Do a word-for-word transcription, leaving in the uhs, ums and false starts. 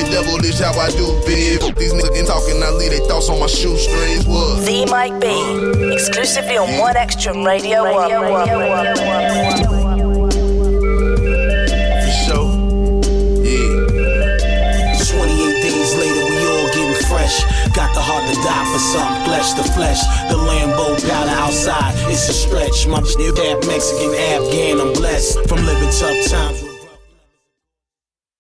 really devilish how I do, babe. These niggas can talk and I leave they thoughts on my shoestrings. What? The Mike B, exclusively on One Extra Radio One. For sure. Yeah. twenty-eight days later, we all getting fresh. Got the heart to die for something, flesh to flesh. The Lambo powder outside, it's a stretch. My shit, Mexican, Afghan, I'm blessed from living tough times.